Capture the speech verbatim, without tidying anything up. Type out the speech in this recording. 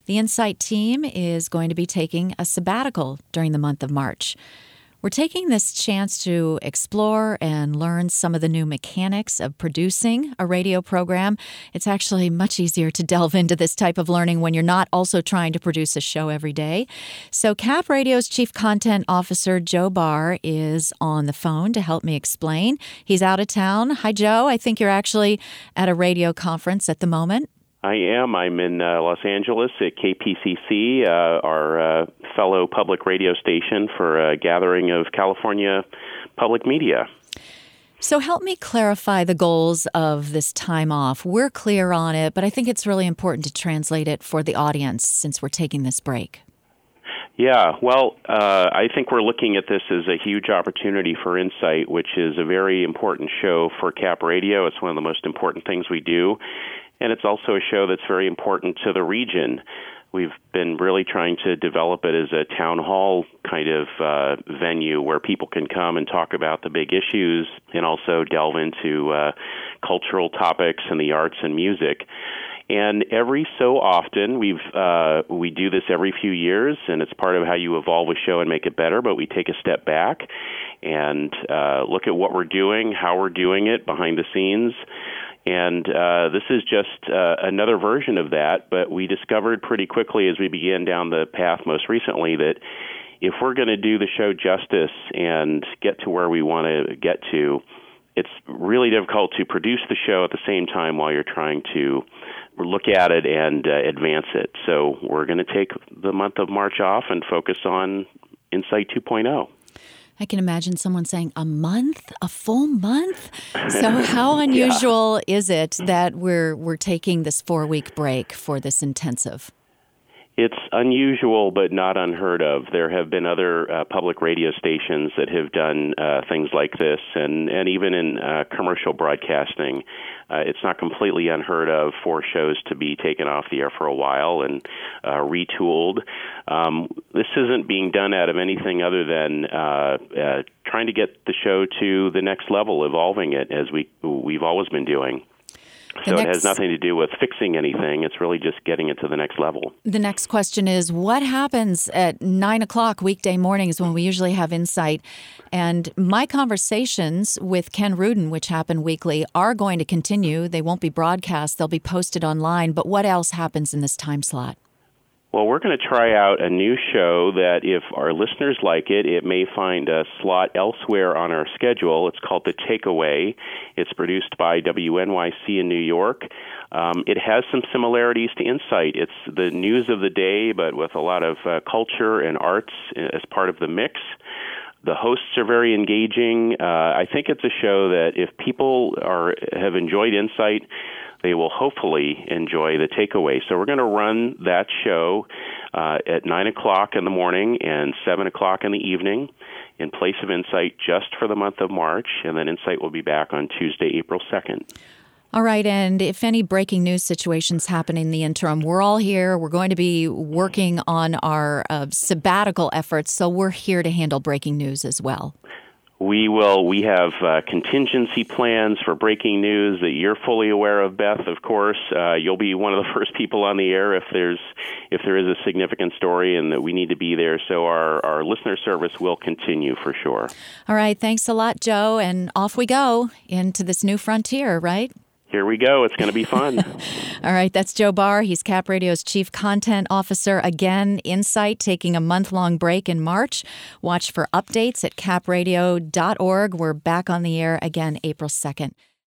The Insight team is going to be taking a sabbatical during the month of March. We're taking this chance to explore and learn some of the new mechanics of producing a radio program. It's actually much easier to delve into this type of learning when you're not also trying to produce a show every day. So Cap Radio's Chief Content Officer, Joe Barr, is on the phone to help me explain. He's out of town. Hi, Joe. I think you're actually at a radio conference at the moment. I am. I'm in uh, Los Angeles at K P C C, uh, our uh, fellow public radio station for a gathering of California public media. So help me clarify the goals of this time off. We're clear on it, but I think it's really important to translate it for the audience since we're taking this break. Yeah, well, uh, I think we're looking at this as a huge opportunity for Insight, which is a very important show for Cap Radio. It's one of the most important things we do. And it's also a show that's very important to the region. We've been really trying to develop it as a town hall kind of uh, venue where people can come and talk about the big issues and also delve into uh, cultural topics and the arts and music. And every so often, we've uh, we do this every few years, and it's part of how you evolve a show and make it better, but we take a step back and uh, look at what we're doing, how we're doing it behind the scenes. And uh, this is just uh, another version of that, but we discovered pretty quickly as we began down the path most recently that if we're going to do the show justice and get to where we want to get to, it's really difficult to produce the show at the same time while you're trying to look at it and uh, advance it. So we're going to take the month of March off and focus on Insight two point oh. I can imagine someone saying, a month? A full month? So how unusual yeah. is it that we're we're taking this four-week break for this intensive? It's unusual, but not unheard of. There have been other uh, public radio stations that have done uh, things like this, and, and even in uh, commercial broadcasting, uh, it's not completely unheard of for shows to be taken off the air for a while and uh, retooled. Um, this isn't being done out of anything other than uh, uh, trying to get the show to the next level, evolving it as we, we've always been doing. So next, it has nothing to do with fixing anything. It's really just getting it to the next level. The next question is, what happens at nine o'clock weekday mornings when we usually have Insight? And my conversations with Ken Rudin, which happen weekly, are going to continue. They won't be broadcast. They'll be posted online. But what else happens in this time slot? Well, we're going to try out a new show that if our listeners like it, it may find a slot elsewhere on our schedule. It's called The Takeaway. It's produced by W N Y C in New York. Um, it has some similarities to Insight. It's the news of the day, but with a lot of uh, culture and arts as part of the mix. The hosts are very engaging. Uh, I think it's a show that if people are have enjoyed Insight, they will hopefully enjoy The Takeaway. So we're going to run that show uh, at nine o'clock in the morning and seven o'clock in the evening in place of Insight just for the month of March, and then Insight will be back on Tuesday, April second. All right, and if any breaking news situations happen in the interim, we're all here. We're going to be working on our uh, sabbatical efforts, so we're here to handle breaking news as well. We will. We have uh, contingency plans for breaking news that you're fully aware of, Beth. Of course, uh, you'll be one of the first people on the air if there's if there is a significant story and that we need to be there. So our our listener service will continue for sure. All right. Thanks a lot, Joe, and off we go into this new frontier. Right. Here we go. It's going to be fun. All right. That's Joe Barr. He's Cap Radio's Chief Content Officer. Again, Insight taking a month-long break in March. Watch for updates at cap radio dot org. We're back on the air again April second.